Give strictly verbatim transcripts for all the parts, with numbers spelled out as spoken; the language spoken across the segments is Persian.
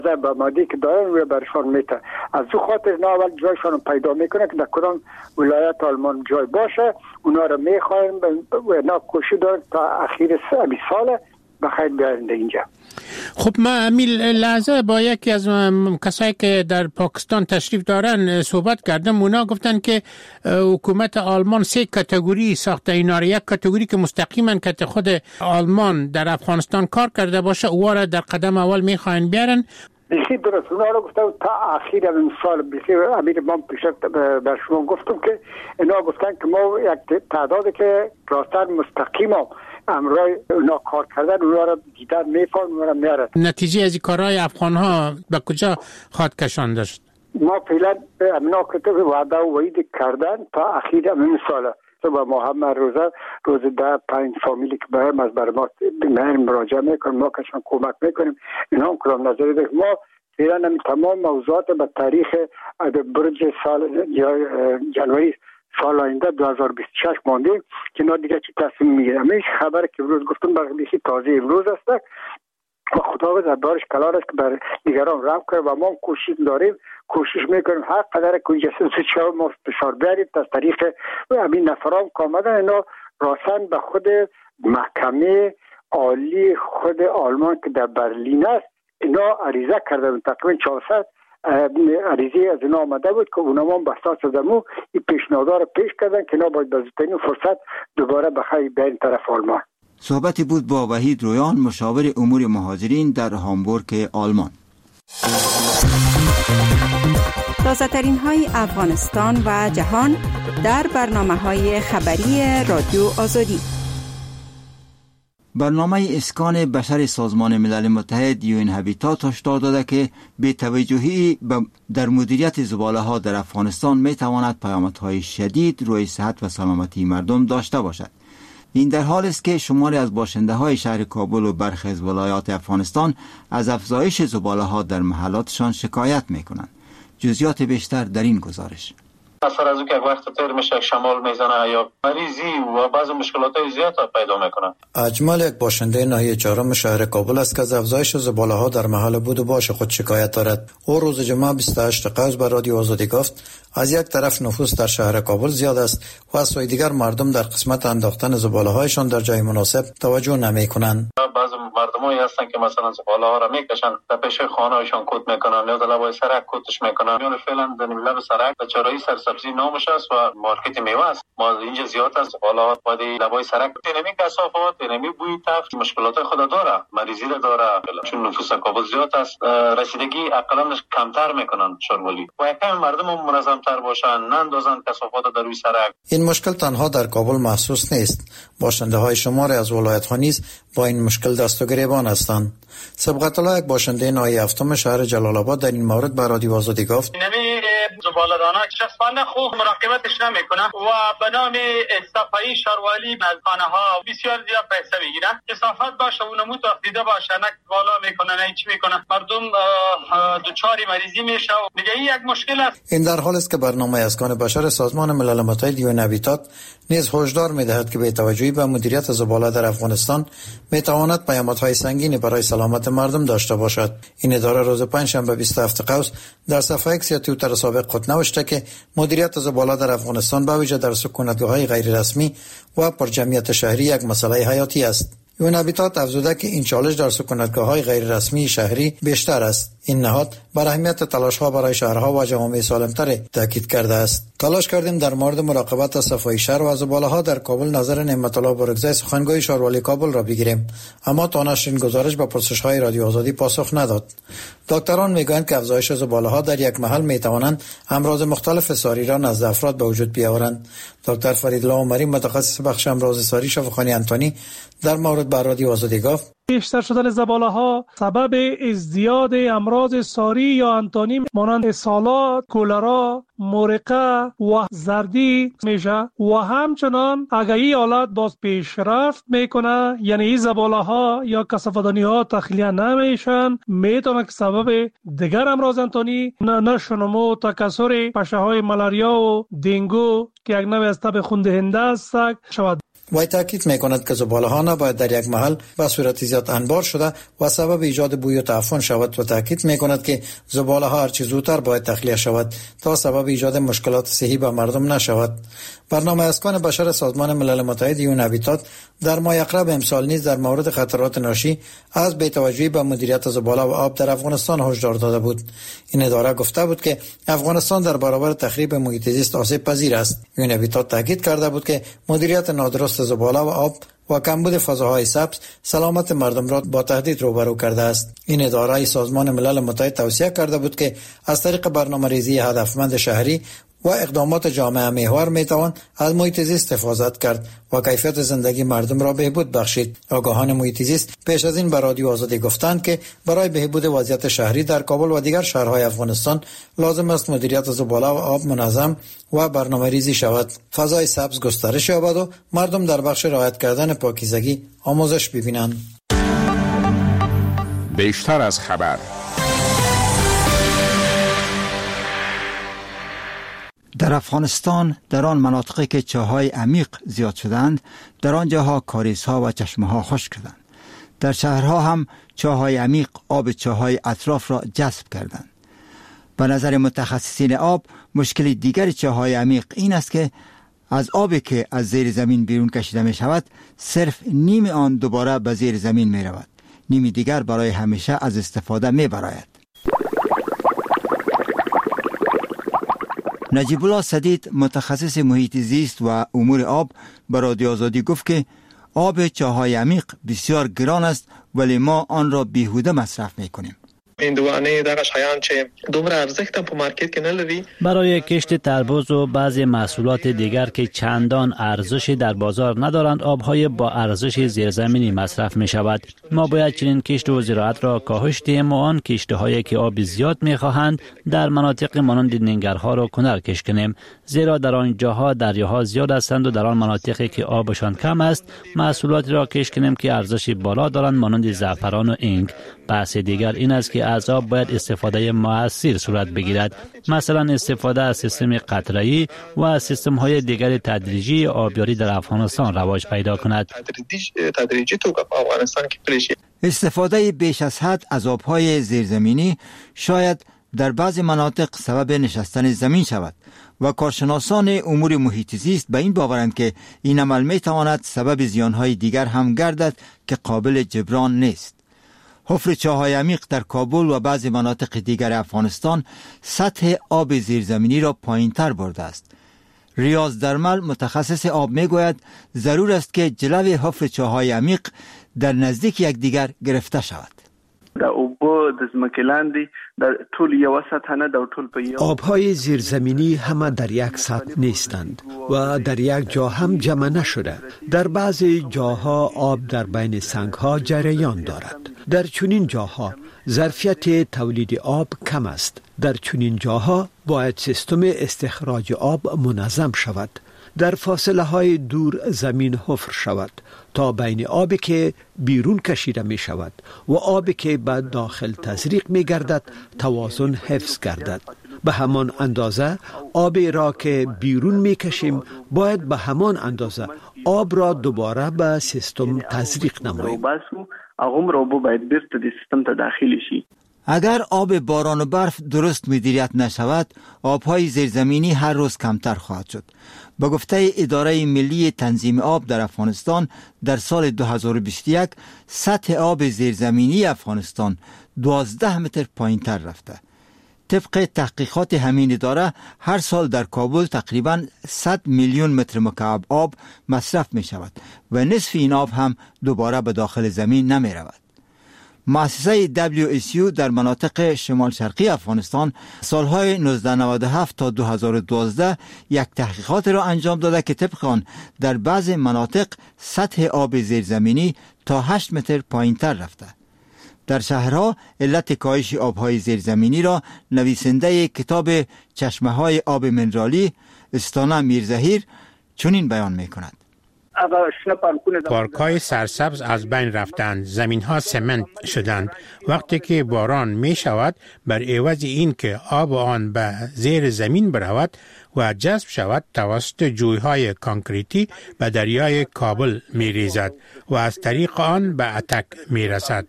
با مادی که دارن روی برشان میته. از دو خاطر اینا اول جایشان پیدا میکنه که در کدام ولایت آلمان جای باشه، اونا رو میخواین و اینا کوشش دارن تا اخیر سه سال بخیر بیارن اینجا. خب ما امیل لحظه با یکی از کسایی که در پاکستان تشریف دارن صحبت کردم، اونا گفتن که حکومت آلمان سه کاتگوری ساخته. اینا رو یک کاتگوری که مستقیما که خود آلمان در افغانستان کار کرده باشه اونا را در قدم اول میخواین بیارن. بخی درست اونا رو گفتم تا اخیر این سال بخی امیر من پیشت بر شما گفتم که اینا گفتن که ما یک تعدادی که راستن مستقیما امرای اونا کار کردن اونا رو دیدن میفهم اونا رو میاره. نتیجه از این کارهای افغان ها به کجا خواهد کشان داشت؟ ما فعلا امنا کتب وعده و وعید کردن تا اخیر این سال با محمد روزه روز ده پنج فامیلی که برام از بر ما مراجعه میکنیم، ما کشان کمک میکنیم. اینا هم کلام نظری ده ما فعلا همین تمام موضوعات به تاریخ برج سال جنوری سال آینده دو هزار و بیست و شش مانده که اینا دیگه چی تصمیم میگیره. همیشه خبر که امروز گفتم برای تازه امروز است و خداوند از بارش کلار است که بر دیگران رفت کنه و ما کوشش داریم، کوشش میکنیم هر قدر که جسد چه ما فشار بیاریم از طریق همین نفران که آمدن اینا راسن به خود محکمه عالی خود آلمان که در برلین است اینا عریضه کردن. تقریبا چهارصد عریضه از اینا آمده بود که اونها هم بساط زدمو این پیشنهادها رو پیش کردن که اینا باید بزرگترین فرصت دوباره بخواه بیاین طرف آلمان. صحبتی بود با وحید رویان، مشاور امور مهاجرین در هامبورگ آلمان. تازه‌ترین های افغانستان و جهان در برنامه‌های خبری رادیو آزادی. برنامه اسکان بشر سازمان ملل متحد یو این هابیتات هشدار داده که بی‌توجهی در مدیریت زباله ها در افغانستان می تواند پیامدهای شدید روی صحت و سلامتی مردم داشته باشد. این در حال است که شماری از باشنده های شهر کابل و برخی از ولایات افغانستان از افزایش زباله ها در محلاتشان شکایت می کنند. جزئیات بیشتر در این گزارش. اثر از او که وقت تیر میشه شمال میزنه یا مریضی و بعض مشکلات زیاد پیدا میکنه. اجمل یک باشنده ناحیه چهارم شهر کابل است که از افزایش زباله ها در محل بود و باش خود شکایت دارد. او روز جمعه بیست و هشت قوس به رادیو آزادی گفت از یک طرف نفوس در شهر کابل زیاد است و از سوی دیگر مردم در قسمت انداختن زباله هایشان در جای مناسب توجه نمی کنند. بعض مردمایی هستن که مثلا زباله ها را میکشن در پیش خانه هایشان کود میکنن یا در لبای سرک کودش میکنن یا فعلا در لب سرک به چرایی سرسبزی نامش است و مارکت میوه است. ما اینجا زیاد است زباله ها بعد لبای سرک نمی کثافات نمی بوی تفت مشکلات خود داره، مریضی را داره. چون نفوس کابل زیاد است رسیدگی اقلا کمتر میکنن شارولی و یکم مردم منظمتر باشن نندازن کثافات در روی سرک. این مشکل تنها در کابل محسوس نیست. باشنده های شماری از ولایت ها نیز با این مشکل دست و گریبان هستند. سبقت الله یک باشنده ناحیه هفتم شهر جلال آباد در این مورد به رادیو آزادی گفت نمی زباله دانا شخص بنده خوب مراقبتش نمیکنه و به نام صفایی شاروالی از خانه ها بسیار زیاد پیسه میگیرن. کثافت باشه و نمو تخدیده باشه نک بالا میکنه نه چی میکنه مردم دچار مریضی میشه و دیگه این یک مشکل است. این در حال است که برنامه اسکان بشر سازمان ملل متحد یو این هابیتات نیز هشدار میدهد که بی توجهی به مدیریت زباله در افغانستان میتواند پیامدهای سنگینی برای سلامت مردم داشته باشد. این اداره روز پنجشنبه بیست و هفت قوس در صفحه اکس یا توییتر سابق خود نوشته که مدیریت زباله در افغانستان به ویژه در سکونتگاه‌های غیر رسمی و پر جمعیت شهری یک مسئله حیاتی است. یو این هابیتات افزوده که این چالش در سکونتگاه‌های غیر رسمی شهری بیشتر است. این نهاد بر اهمیت تلاش‌ها برای شهرها و جوامع سالم‌تر تاکید کرده است. تلاش کردیم در مورد مراقبت از صفای شهر و زباله‌ها در کابل نظر نعمت الله برگزای سخنگوی شاروالی کابل را بگیریم، اما تا نشر این گزارش به پرسش‌های رادیو آزادی پاسخ نداد. دکتران میگویند که افزایش زباله‌ها در یک محل میتوانند امراض مختلف ساری را نزد افراد به وجود بیاورند. دکتر فریدالله عمری متخصص بخش امراض ساری شفاخانه انتونی در مورد به رادیو آزادی گفت بیشتر شدن زباله ها سبب ازدیاد امراض ساری یا انتانی مانند اسهالات، کولرا، مرقه و زردی میشه و همچنان اگر این حالت باز پیشرفت میکنه یعنی این زباله ها یا کثافتدانی ها تخلیه نمیشن میتونه که سبب دیگر امراض انتانی نشو نمو تکثر پشه های ملاریا و دینگو که یک نوع از تب خون دهنده است شود. وی تاکید میکند که زباله ها نباید در یک محل به صورت زیاد انبار شده و سبب ایجاد بوی و تعفن شود و تاکید میکند که زباله ها هرچه زودتر باید تخلیه شود تا سبب ایجاد مشکلات صحی به مردم نشود. برنامه اسکان بشر سازمان ملل متحد یون هبیتات در ماه اقرب امسال نیز در مورد خطرات ناشی از بی‌توجهی به مدیریت زباله و آب در افغانستان هشدار داده بود. این اداره گفته بود که افغانستان در برابر تخریب محیط زیست آسیب پذیر است. یون هبیتات تاکید کرده بود که مدیریت نادرست زباله و آب و کمبود فضاهای سبز سلامت مردم را با تهدید روبرو کرده است. این اداره سازمان ملل متحد توصیه کرده بود که از طریق برنامه‌ریزی هدفمند شهری و اقدامات جامعه محور میتوان از محیط زیست حفاظت کرد و کیفیت زندگی مردم را بهبود بخشید. آگاهان محیط زیست پیش از این به رادیو آزادی گفتند که برای بهبود وضعیت شهری در کابل و دیگر شهرهای افغانستان لازم است مدیریت زباله و آب منظم و برنامه‌ریزی شود، فضای سبز گسترش یابد و مردم در بخش رعایت کردن پاکیزگی آموزش ببینند. بیشتر از خبر. در افغانستان در آن مناطقی که چاهای عمیق زیاد شدند در آنجاها کاریزها و چشمه‌ها خشک شدند. در شهرها هم چاهای عمیق آب چاهای اطراف را جذب کردند. به نظر متخصصین آب مشکل دیگر چاهای عمیق این است که از آبی که از زیر زمین بیرون کشیده می شود صرف نیم آن دوباره به زیر زمین می رود، نیم دیگر برای همیشه از استفاده می براید. نجیب الله سدید متخصص محیط زیست و امور آب به رادیو آزادی گفت که آب چاهای عمیق بسیار گران است ولی ما آن را بیهوده مصرف میکنیم. هندوانه دغه شیان چې دومره ارزښت په مارکت کې نه لري. برای کشت تربوز و بعضی محصولات دیگر که چندان ارزشی در بازار ندارند آبهای با ارزش زیرزمینی مصرف می شود. ما باید چنین کشت و زراعت را کاهش دهیم و آن کشته هایی که آب زیاد می خواهند در مناطق مانند ننگرها را کنارکش کنیم، زیرا در آن جاها دریاها زیاد هستند و در آن مناطقی که آبشان کم است محصولاتی را کشت کنیم که ارزش بالا دارند مانند زعفران و اینگ. بحث دیگر این است که از آب باید استفاده مؤثر صورت بگیرد، مثلا استفاده از سیستم قطره‌ای و از سیستم‌های دیگر تدریجی آبیاری در افغانستان رواج پیدا کند. تدریجی تو افغانستان که پلیشی استفاده بیش از حد از آب‌های زیرزمینی شاید در بعضی مناطق سبب نشستن زمین شود و کارشناسان امور محیط زیست به این باورند که این عمل می‌تواند سبب زیان‌های دیگر هم گردد که قابل جبران نیست. حفر چاهای عمیق در کابل و بعضی مناطق دیگر افغانستان سطح آب زیرزمینی را پایین‌تر برده است. ریاض درمل متخصص آب میگوید ضرور است که جلوی حفر چاهای عمیق در نزدیک یکدیگر گرفته شود. د اوبو د ځمکې لاندې د ټول یو سطح نه د ټول په یو آبهای زیرزمینی همه در یک سطح نیستند و در یک جا هم جمع نشده. در بعضی جاها آب در بین سنگها جریان دارد. در چنین جاها ظرفیت تولید آب کم است. در چنین جاها باید سیستم استخراج آب منظم شود. در فاصله های دور زمین حفر شود تا بین آبی که بیرون کشیده می شود و آبی که به داخل تزریق می گردد توازن حفظ گردد. به همان اندازه آبی را که بیرون می کشیم باید به همان اندازه آب را دوباره به سیستم تزریق نماییم. اگر آب باران و برف درست مدیریت نشود، آبهای زیرزمینی هر روز کمتر خواهد شد. به گفته اداره ملی تنظیم آب در افغانستان در سال دو هزار و بیست و یک سطح آب زیرزمینی افغانستان دوازده متر پایین‌تر رفته. طبق تحقیقات همین اداره هر سال در کابل تقریباً صد میلیون متر مکعب آب مصرف می شود و نصف این آب هم دوباره به داخل زمین نمی رود. مؤسسه دبلیو اس یو در مناطق شمال شرقی افغانستان سالهای نوزده نود و هفت تا دو هزار و دوازده یک تحقیقات را انجام داده که طبق آن در بعض مناطق سطح آب زیرزمینی تا هشت متر پایین تر رفته. در شهرها علت کاهش آبهای زیرزمینی را نویسنده کتاب چشمه‌های آب منرالی استانا میرزهیر چنین بیان می‌کند. پارک‌های سرسبز از بین رفتند، زمین‌ها سمنت شدند. وقتی که باران می شود، بر عوض این که آب آن به زیر زمین برود و جذب شود، توسط جوی‌های کانکریتی به دریای کابل می ریزد و از طریق آن به اتک می رسد.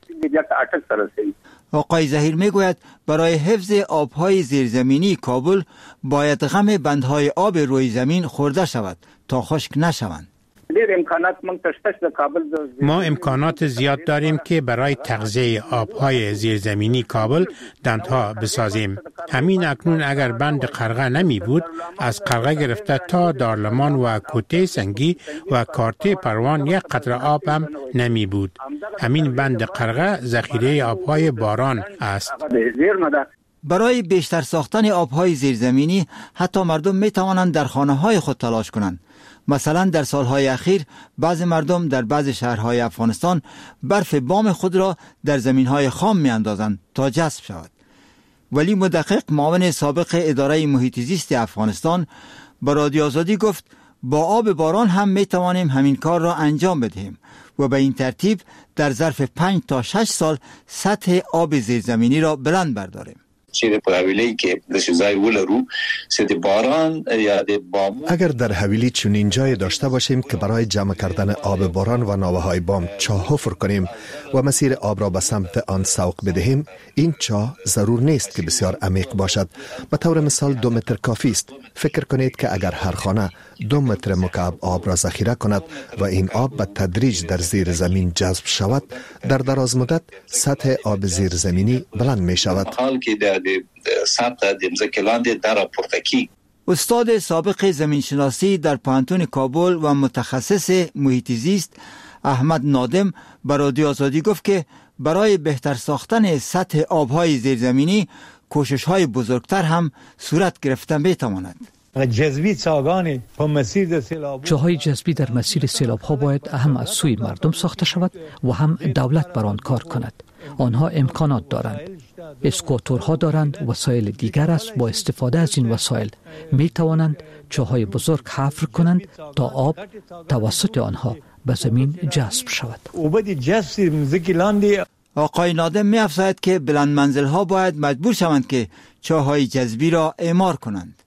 آقای ظهیر می گوید برای حفظ آبهای زیرزمینی کابل باید غم بندهای آب روی زمین خورده شود تا خشک نشوند. ما امکانات زیاد داریم که برای تغذیه آبهای زیرزمینی کابل دندها بسازیم. همین اکنون اگر بند قرغه نمی بود، از قرغه گرفته تا دارلمان و کوته سنگی و کارته پروان یک قطره آب هم نمی بود. همین بند قرغه ذخیره آبهای باران است. برای بیشتر ساختن آبهای زیرزمینی حتی مردم می توانند در خانه های خود تلاش کنند. مثلا در سالهای اخیر بعض مردم در بعض شهرهای افغانستان برف بام خود را در زمینهای خام می اندازند تا جذب شود. ولی مدقق معاون سابق اداره محیط زیست افغانستان با رادیو آزادی گفت با آب باران هم می توانیم همین کار را انجام بدهیم و به این ترتیب در ظرف پنج تا شش سال سطح آب زیرزمینی را بلند برداریم. اگر در حویلی چنین جای داشته باشیم که برای جمع کردن آب باران و ناوه های بام چاه حفر کنیم و مسیر آب را به سمت آن سوق بدهیم، این چاه ضرور نیست که بسیار عمیق باشد. به طور مثال دو متر کافی است. فکر کنید که اگر هر خانه دو متر مکعب آب را ذخیره کند و این آب به تدریج در زیر زمین جذب شود، در دراز مدت سطح آب زیر زمینی بلند می شود. استاد سابق زمینشناسی در پانتون کابل و متخصص محیط زیست احمد نادم به رادیو آزادی گفت که برای بهتر ساختن سطح آبهای زیرزمینی کوشش‌های بزرگتر هم صورت گرفته می‌تواند. جاهای جذبی در مسیر سیلاب‌ها باید هم از سوی مردم ساخته شود و هم دولت بر آن کار کند. آنها امکانات دارند، اسکواتورها دارند، وسایل دیگر است. با استفاده از این وسایل می توانند چاهای بزرگ حفر کنند تا آب توسط آنها به زمین جذب شود. آقای نادم می افزاید که بلند منزل ها باید مجبور شوند که چاهای جذبی را اعمار کنند.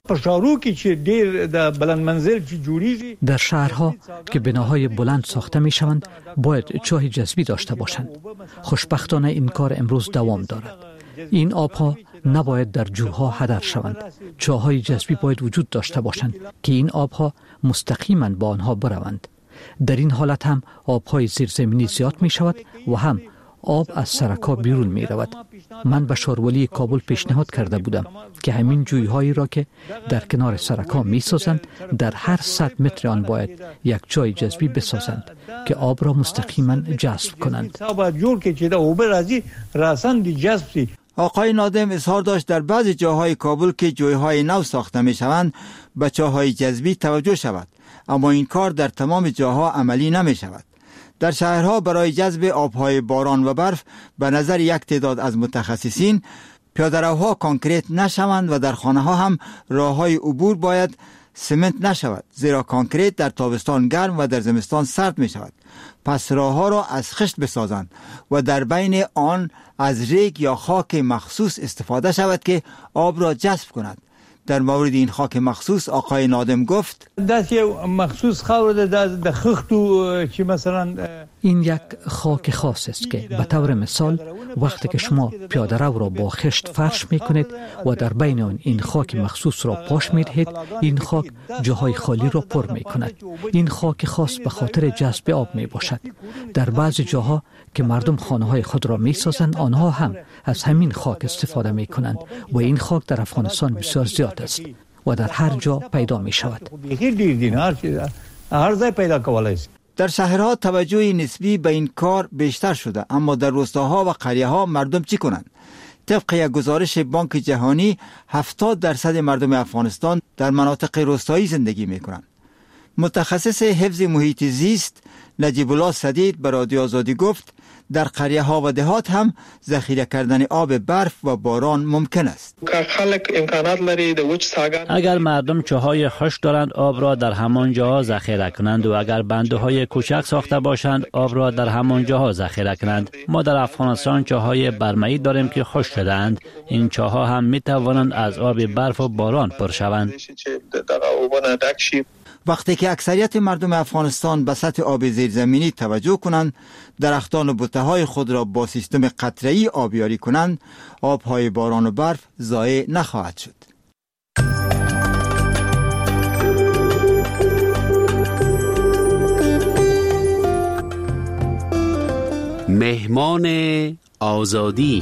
در شهرها که بناهای بلند ساخته می شوند باید چاه جذبی داشته باشند. خوشبختانه این کار امروز دوام دارد. این آبها نباید در جوها هدر شوند. چاهای جذبی باید وجود داشته باشند که این آبها مستقیما با آنها بروند. در این حالت هم آبهای زیرزمینی زیاد می شود و هم آب از سرکا بیرون می رود. من به شارولی کابل پیشنهاد کرده بودم که همین جویهایی را که در کنار سرکا می سازند در هر صد متر آن باید یک جای جذبی بسازند که آب را مستقیما جذب کنند. آقای نادم اظهار داشت در بعض جاهای کابل که جویهای نو ساخته می شوند به چاهای جذبی توجه شود، اما این کار در تمام جاها عملی نمی شود. در شهرها برای جذب آبهای باران و برف به نظر یک تعداد از متخصصین پیاده‌روها کانکریت نشوند و در خانه ها هم راههای عبور باید سمنت نشود، زیرا کانکریت در تابستان گرم و در زمستان سرد می شود. پس راهها را از خشت بسازند و در بین آن از ریگ یا خاک مخصوص استفاده شود که آب را جذب کند. در مورد این خاک مخصوص آقای نادم گفت مخصوص خاور د خختو چې مثلا این یک خاک خاص است که به طور مثال وقتی که شما پیاده رو را با خشت فرش می کنید و در بین آن این خاک مخصوص را پاش می دهید، این خاک جاهای خالی را پر می کند. این خاک خاص به خاطر جذب آب می باشد. در بعضی جاها که مردم خانه های خود را می سازند آنها هم از همین خاک استفاده می کنند و این خاک در افغانستان بسیار زیاد است و در هر جا پیدا می شود. در شهرها توجه نسبی به این کار بیشتر شده، اما در روستاها و قریه ها مردم چی کنند؟ طبق یک گزارش بانک جهانی هفتاد درصد مردم افغانستان در مناطق روستایی زندگی می کنند. متخصص حفظ محیط زیست نجیب الله سدید به رادیو آزادی گفت در قریه ها و دهات هم ذخیره کردن آب برف و باران ممکن است. اگر مردم چاهای خشک دارند آب را در همان جاها ذخیره کنند و اگر بنده های کوچک ساخته باشند آب را در همان جاها ذخیره کنند. ما در افغانستان چاهای برمه‌ای داریم که خشک شده‌اند. این چاها هم می توانند از آب برف و باران پر شوند. وقتی که اکثریت مردم افغانستان به سطح آب زیرزمینی توجه کنند، درختان و بوته‌های خود را با سیستم قطره‌ای آبیاری کنند، آب‌های باران و برف ضایع نخواهد شد. مهمان آزادی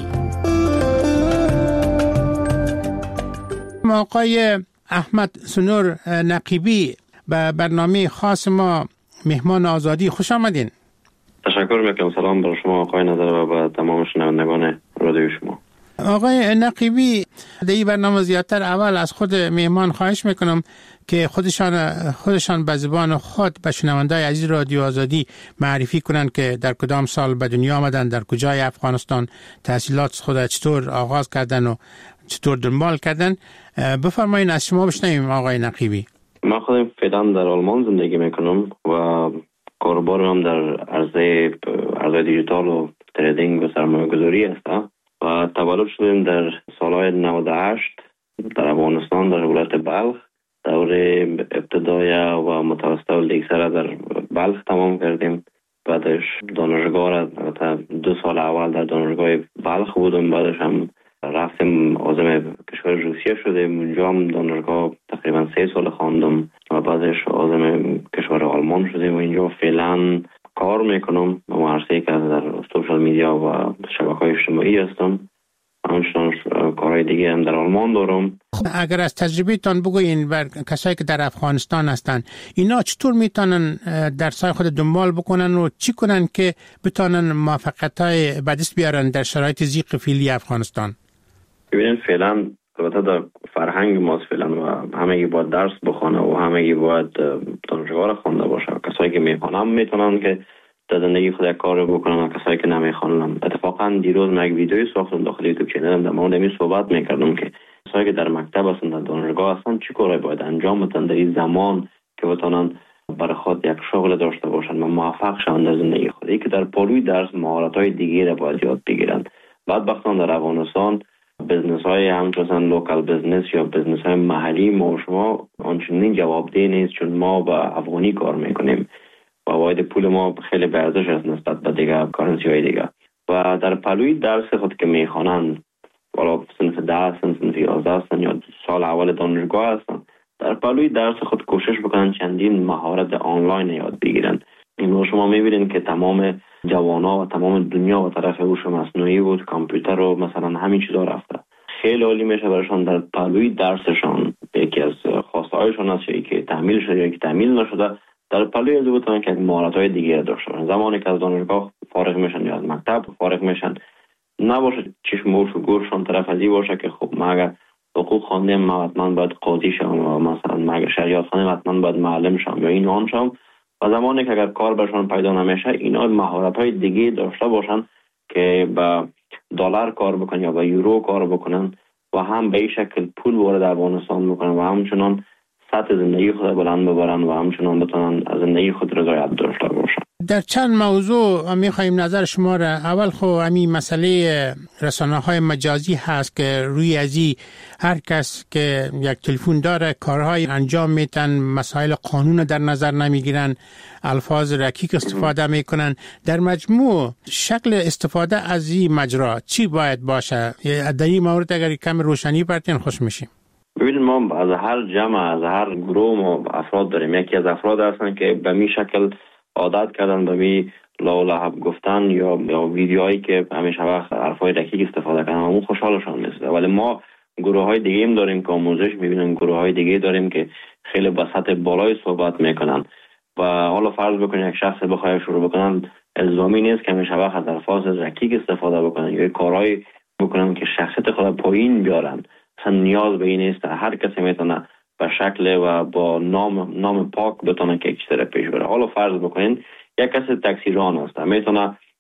آقای احمد سنور نقیبی به برنامه خاص ما مهمان آزادی خوش آمدین. تشکر میکنم. سلام بر شما آقای نظر و به تمام شنوندگان رادیو شما. آقای نقیبی، در این برنامه زیادتر اول از خود مهمان خواهش میکنم که خودشان خودشان به زبان خود به شنوندای عزیز رادیو آزادی معرفی کنند که در کدام سال به دنیا آمدن، در کجای افغانستان تحصیلات خود چطور آغاز کردن و چطور دنبال کردن. بفرمایید از شما بشنویم آقای نقیبی. من خودم فعلا در آلمان زندگی میکنم و کاربارم هم در عرصه عرصه دیجیتال و تریدینگ و سرمایه گذاری است و تولد شدیم در سالهای نود و هشت در افغانستان در ولایت بلخ. دور ابتدایی و متوسط و لیکسر در بلخ تمام کردیم. بعدش دانشگاه را دو سال اول در دانشگاه بلخ بودم، بعدش هم رفتیم عازم کشور روسیه شدیم، اونجا هم دانشگاه تقریبا سه سال خواندم و بعدش عازم کشور آلمان شدیم و اینجا فعلا کار میکنم و عرصه‌ای که در سوشال میدیا و شبکه‌های اجتماعی هستم. همچنان کارهای دیگه هم در آلمان دارم. اگر از تجربه‌تان بگوین بر کسایی که در افغانستان هستن، اینا چطور میتونن درسای خود دنبال بکنن و چی کنن که بتونن موفقیت‌های به دست بیارن در شرایط ضیق فعلی افغانستان؟ ببینید فعلا البته در فرهنگ ماست فعلا و همگی باید درس بخونه و همگی باید دانشگاه را خوانده باشه. کسایی که میخوانن میتونن که در زندگی خود یک کار بکنن و کسایی که نمیخوانن. اتفاقا دیروز من یک ویدیویی ساختم داخل یوتیوب چنلم در مورد این صحبت میکردم که کسایی که در مکتب هستن در دانشگاه هستن چی کاری باید انجام بدن در این زمان که بتونن برای خود یک شغل داشته باشن و موفق شوند در زندگی خود. ای که در پلوی درس مهارت‌های دیگه را باید یاد بگیرن. بعد وقتا در افغانستان بزنس های همچنان لوکال بزنس یا بزنس های محلی ما و شما آنچنین جوابده نیست، چون ما با افغانی کار میکنیم و واحد پول ما خیلی به ارزش است نسبت به دیگه کارنسی های دیگه. و در پلوی درس خود که میخوانن، والا صنف ده هستن، صنف یازده هستن یا سال اول دانشگاه هستن، در پلوی درس خود کوشش بکنن چندین مهارت آنلاین یاد بگیرن. این شما میبینید که تمام جوانا و تمام دنیا و طرف هوش مصنوعی بود، کامپیوتر و مثلا همین چیزا رفته. خیلی عالی میشه برایشان در پلوی درسشان یکی از خواسته هایشان است یا که تحمیل شده یا که تحمیل نشده در پلوی از بتونن که مهارت های دیگه داشته باشن. زمانی که از دانشگاه فارغ میشن یا از مکتب فارغ میشن نباشه چشم و گورشان طرف ازی باشه که خب ما اگر حقوق خواندیم ما حتما باید قاضی شم و مثلا ما اگر شریعت خواندیم حتما باید معلم شم یا این آن شم. و زمانی که اگر کار برشان پیدا نمیشه اینا مهارت های دیگه داشته باشن که با دلار کار بکنن یا با یورو کار بکنن و هم به این شکل پول وارد افغانستان بکنن و همچنان سطح زندگی خود بلند ببرن و همچنان بتونن از زندگی خود رضایت داشته باشن. در چند موضوع میخوایم نظر شما را. اول خب همین مسئله رسانه‌های مجازی هست که روی ازی هر کس که یک تلفن داره کارهای انجام میتن، مسائل قانون در نظر نمیگیرن، الفاظ رکیک استفاده میکنن. در مجموع شکل استفاده از این مجرا چی باید باشه؟ در این مورد اگر کم روشنی برتین خوش میشیم. ببینید ما از هر جمع از هر گروه ما افراد داریم. یکی از افراد هستن که به می شکل عادت کردن به می لا لحب گفتن یا یا ویدیوهایی که همیشه وقت حرفای رکیک استفاده کردن اون خوشحالشان میشه. ولی ما گروه های دیگه هم داریم که آموزش میبینن، گروه های دیگه داریم که خیلی به سطح بالای صحبت میکنن و حالا فرض بکنید یک شخص بخواد شروع بکنن الزامی نیست که همیشه وقت از الفاظ رکیک استفاده بکنن یا کارهای بکنن که شخصیت خود پایین بیارن. اصلا نیاز به این نیست. هر کسی میتونه به شکل و با نام نام پاک بتونه که چیزی پیش بره. حالا فرض بکنین یک کسی تاکسی ران است، میتونه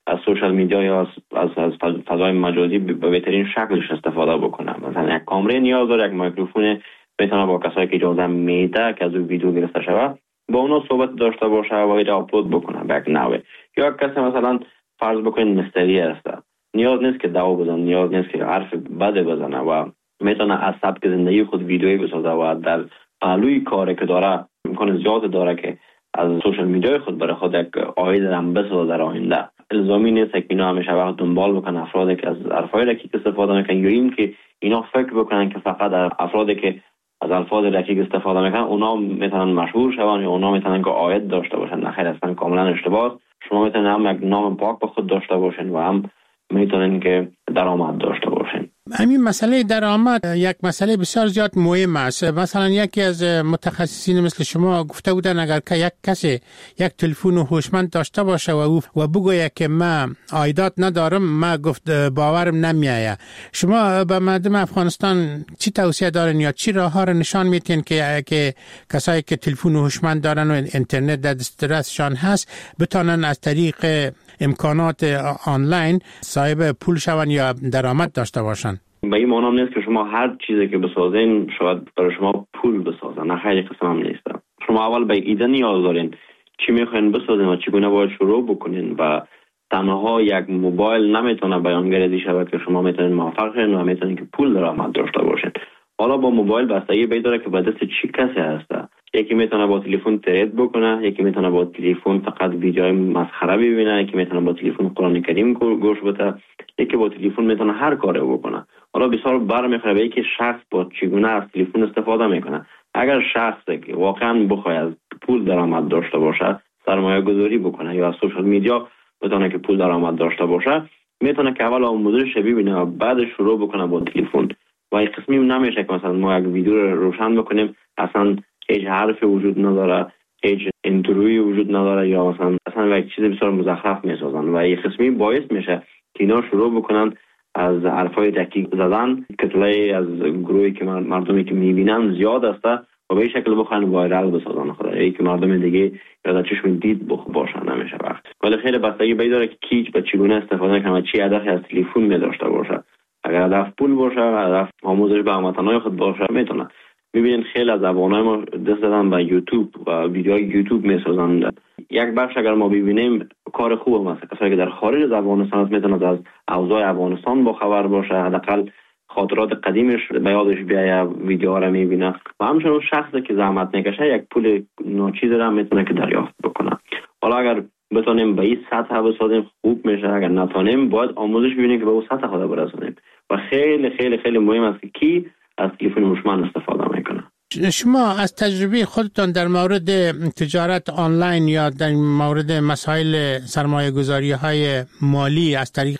از سوشال میدیا یا از از, از فضای مجازی به بهترین شکلش استفاده بکنه. مثلا یک کامره نیاز داره، یک میکروفون، میتونه با کسایی که اجازه میده که از اون ویدیو گرفته شود با اونا صحبت داشته باشه و اینا آپلود بکنه به یک نوع. یا کسی مثلا فرض بکنین مستری است، نیاز نیست که دعوا بزنه، نیاز نیست که حرف بد بزنه و میتونه از سبک زندگی خود ویدیویی بسازه و در پهلوی کاری که داره امکان زیاد داره که از سوشال میدیا خود برای خود یک عاید هم بسازه در آینده. الزامی نیست که اینا همیشه وقت دنبال بکنن افرادی که از حرفای رکیک استفاده میکنن یا این که اینا فکر بکنن که فقط افرادی که از الفاظ رکیک استفاده میکنن اونا میتونن مشهور شون یا اونا میتونن که عاید داشته باشن. نخیر، اصلا کاملا اشتباه. شما میتونن هم یک نام پاک به خود داشته باشین و هم میتونن که درآمد داشته باشین. همین مسئله درآمد یک مسئله بسیار زیاد مهم است. مثلا یکی از متخصصین مثل شما گفته بودن اگر که یک کسی یک تلفن هوشمند داشته باشه و و بگوید که من عایدات ندارم، ما گفت باورم نمیآید. شما به مردم افغانستان چی توصیه دارین یا چی راهها را نشان میتین که که کسایی که تلفن هوشمند دارن و اینترنت در دسترسشان هست بتونن از طریق امکانات آنلاین صاحب پول شون یا درآمد داشته باشن؟ به این معنی نیست که شما هر چیزی که بسازین شاید برای شما پول بسازن. نه خیلی قسم هم نیست. شما اول به ایده نیاز دارین چی میخواین بسازین و چگونه باید شروع بکنین و تنها یک موبایل نمیتونه بیانگری شود که شما میتونین موفق شین و میتونین که پول درآمد داشته باشین. حالا با موبایل بستگی پیدا که به دست چی کسی هست. یکی میتونه با تلفن ترید بکنه، یکی میتونه با تلفن فقط ویدیوهای مسخره ببینه، یکی میتونه با تلفن قرآن کریم گوش بده، یکی با تلفن میتونه هر کاری بکنه. حالا بسیار برمیخوره به اینکه شخص با چگونه از تلفن استفاده میکنه. اگر شخصی که واقعا بخواد از پول درآمد داشته باشه، سرمایه گذاری بکنه یا از سوشال میدیا بتونه که پول درآمد داشته باشه، میتونه که اول آموزش ببینه و بعد شروع بکنه با تلفن. و این قسمی نمیشه که مثلا ما یک ویدیو رو روشن بکنیم اصلا هیچ حرفی وجود نداره، هیچ انتروی وجود نداره یا مثلا اصلا یک چیز بسیار مزخرف میسازن و این قسمی باعث میشه که اینا شروع بکنن از حرفای دقیق زدن. کتله از گروهی که مردمی که میبینن زیاد است و به این شکل بخوان وایرال بسازن خدا ای که مردم دیگه یا در چشم دید باشن نمیشه وقت. ولی خیلی بستگی پیدا که کی به چگونه استفاده کنه و چی هدفی از تلفن می داشته باشه. اگر هدف پول باشه و هدف آموزش به هموطنان خود باشه میتونه. میبینین خیلی از افغانای ما دست دادن به یوتیوب و ویدیوهای یوتیوب میسازن. یک بخش اگر ما ببینیم کار خوبه، مثلا کسایی که در خارج از افغانستان هست میتونه از اوضاع افغانستان با خبر باشه، حداقل خاطرات قدیمش به یادش بیاید، ویدیوها رو میبینه و همچنین شخصی که زحمت میکشه یک پول ناچیز را میتونه که دریافت بکنه. حالا اگر بتونیم به این سطح بسازیم خوب میشه، اگر نتونیم باید آموزش ببینیم که به اون سطح خود برسونیم و خیلی خیلی خیلی مهم است که کی از تلفن هوشمند استفاده میکنه. شما از تجربه خودتان در مورد تجارت آنلاین یا در مورد مسائل سرمایه گذاری های مالی از طریق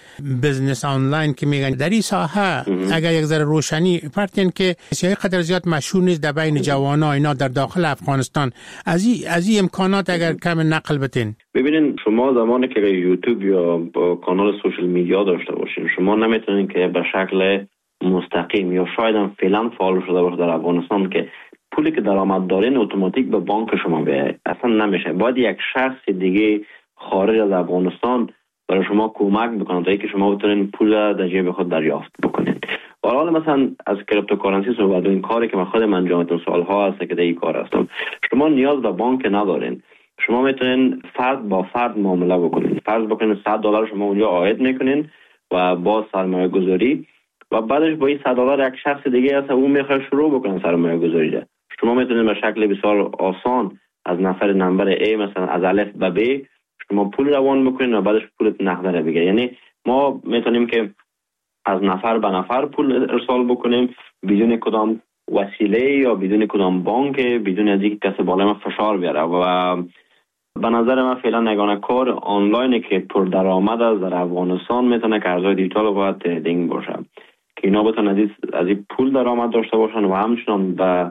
بزنس آنلاین که میگن در این ساحه اگر یک ذره روشنی پرتین که بسیار قدر زیاد مشهور نیست در بین جوانا اینا در داخل افغانستان، از این از این امکانات اگر کم نقل بتین؟ ببینین شما زمانی که یوتیوب یا با کانال سوشال میدیا داشته باشین شما نمیتونین که به شکل مستقیم یا شاید هم فعلا فعال شده باشه در افغانستان که پولی که درآمد دارین اتوماتیک به بانک شما بیاید. اصلا نمیشه. باید یک شخص دیگه خارج از افغانستان برای شما کمک بکنه تا اینکه شما بتونین پول در جیب خود دریافت بکنین. حالا مثلا از کریپتوکارنسی صحبت، این کاری که من خودم انجام دادم سالها هست که در این کار هستم، شما نیاز به بانک ندارین. شما میتونین فرد با فرد معامله بکنین. فرض بکنین صد دلار شما اونجا عاید میکنین و با سرمایه گذاری و بعدش با این صد دلار یک شخص دیگه هست اون میخواد شروع بکنه سرمایه گذاری ده. شما میتونید به شکل بسیار آسان از نفر نمبر A مثلا از الف به B شما پول روان بکنید و بعدش پولت نقد را بگیرید. یعنی ما میتونیم که از نفر به نفر پول ارسال بکنیم بدون کدام وسیله یا بدون کدام بانک، بدون از اینکه کسی بالای ما فشار بیاره. و به نظر من فعلا یگانه کار آنلاینی که پر درآمد است در افغانستان میتونه که ارزهای دیجیتال باید تریدینگ باشه که اینا بتونن از این پول درآمد داشته باشن و همچنان به